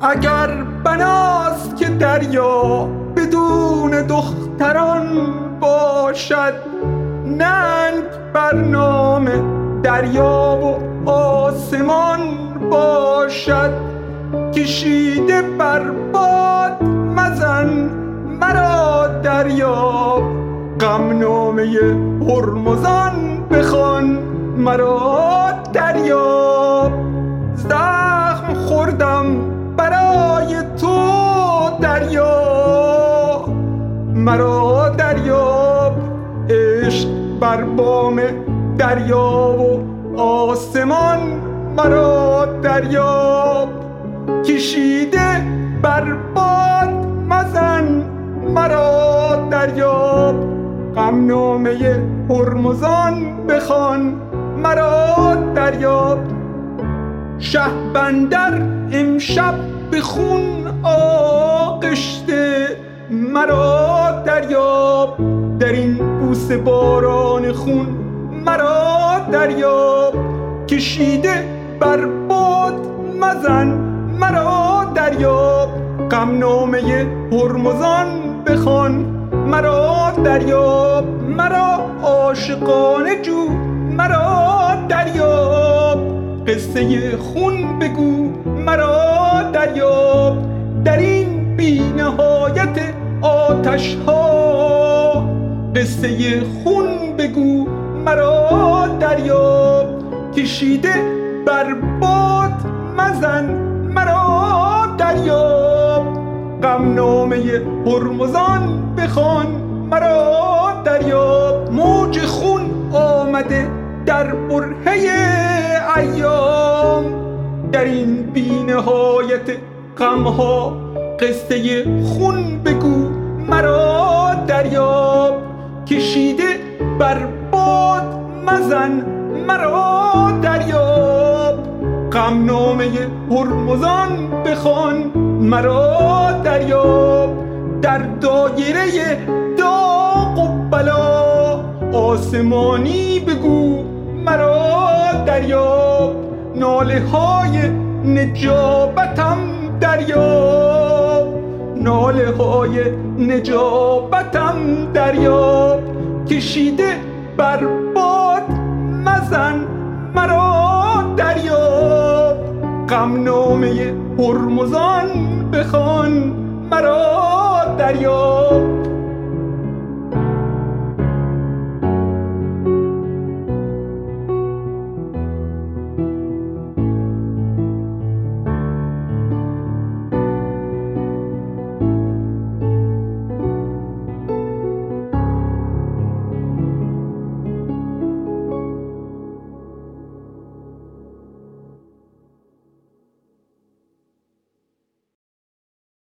اگر بناست که دریا بدون دختران باشد، ننگ بر نام دریا و آسمان باشد. کشیده بر باد مزن مرا دریاب، غمنامه هرمزان بخوان مرا دریاب. زخم خوردم برای تو دریا، مرا دریاب. عشق بر بام دریا و آسمان مرا دریاب. کشیده بر باد مزن مرا دریاب، غمنامه هرمزان بخوان مرا دریاب. شهبندر امشب به خون آغشته مرا دریاب، در این بوسه باران خون مرا دریاب. کشیده بر باد مزن مرا دریاب، غمنامه هرمزان بخوان مرا دریاب. مرا عاشقانه جو مرا دریاب، قصه خون بگو مرا دریاب. در این بی نهایت آتش ها قصه خون بگو مرا دریاب. کشیده بر باد مزن مرا دریاب، غمنامه هرمزان بخوان مرا دریاب. موج خون آمده در برهه ایام، در این بی نهایت غمها قصه خون بگو مرا دریاب. کشیده بر باد مزن مرا دریاب، غمنامه هرمزان بخوان مرا دریاب. در دایره داغ و بلا آسمانی بگو مرا دریاب. ناله های نجابتم دریاب، ناله های نجابتم دریاب. کشیده بر باد مزن مرا دریاب، غمنامه هرمزان بخوان مرا دریاب.